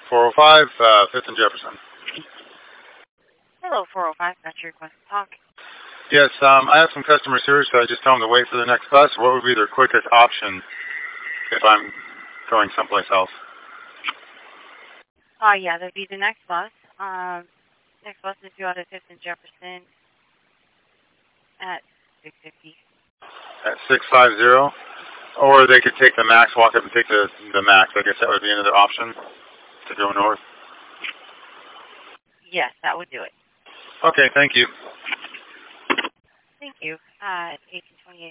405, 5th and Jefferson. Hello, 405. That's your request to talk. Yes, I have some customers here, so I just tell them to wait for the next bus. What would be their quickest option if I'm going someplace else? Yeah, that'd be the next bus. Next bus is due out at 5th and Jefferson at 6:50. At 650? Or they could take the MAX, walk up and take the MAX. I guess that would be another option to go north. Yes, that would do it. Okay, thank you. Thank you. 1828.